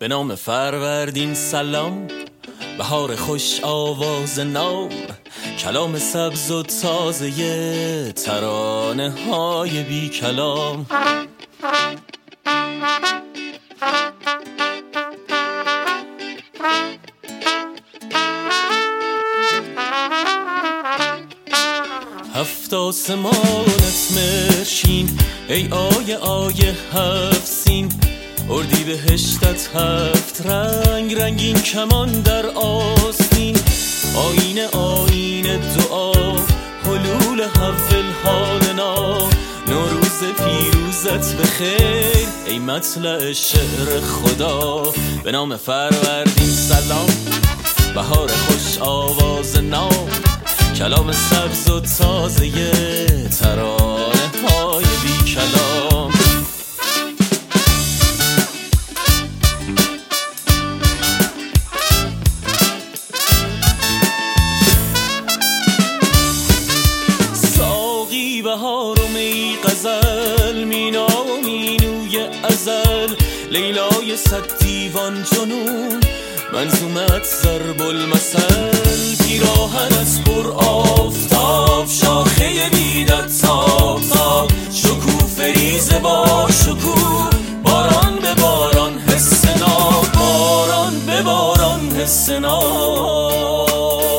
به نام فروردین سلام، بهار خوش آواز نام، کلام سبز و تازه ترانه های بی کلام. هفت آسمانت مرشین، ای آیه هفت سین، اردی بهشتت هفت رنگ، رنگین کمان در آستین، آینه دعا، حلول حول حالنا، نوروز پیروزت بخیر، ای مطلع شعر خدا. به نام فروردین سلام، بهار خوش آواز نام، کلام سبز و تازه ترانه های بی کلام. ساقی بهار و می غزل، مینا و مینوی ازل، لیلای صد دیوان جنون، منظومت ضرب المثل، پیراهنت پر آفتاب، شاخه بیدت تاب تاب، شکوفه ریز با شکوه، باران به باران حس ناب، باران به باران حس ناب.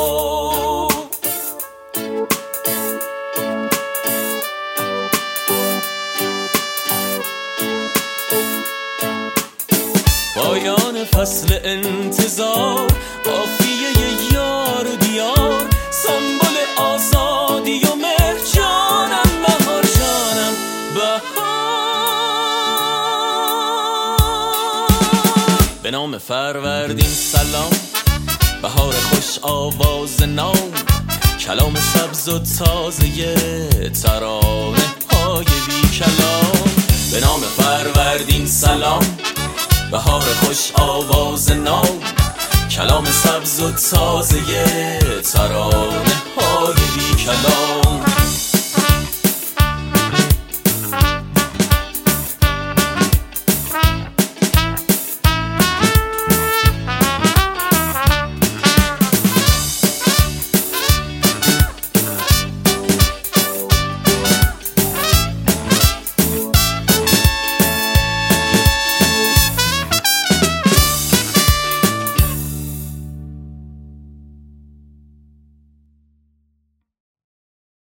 پایان فصل انتظار، قافیه یار و دیار، سمبل آزادی و مهر، جانم بهار جانم بهار. به نام فروردین سلام، بهار خوش آواز نام، کلام سبز و تازه ترانه های بی کلام. به نام فروردین سلام، بهار خوش آواز نام، کلام سبز و تازه ترانه های بی کلام.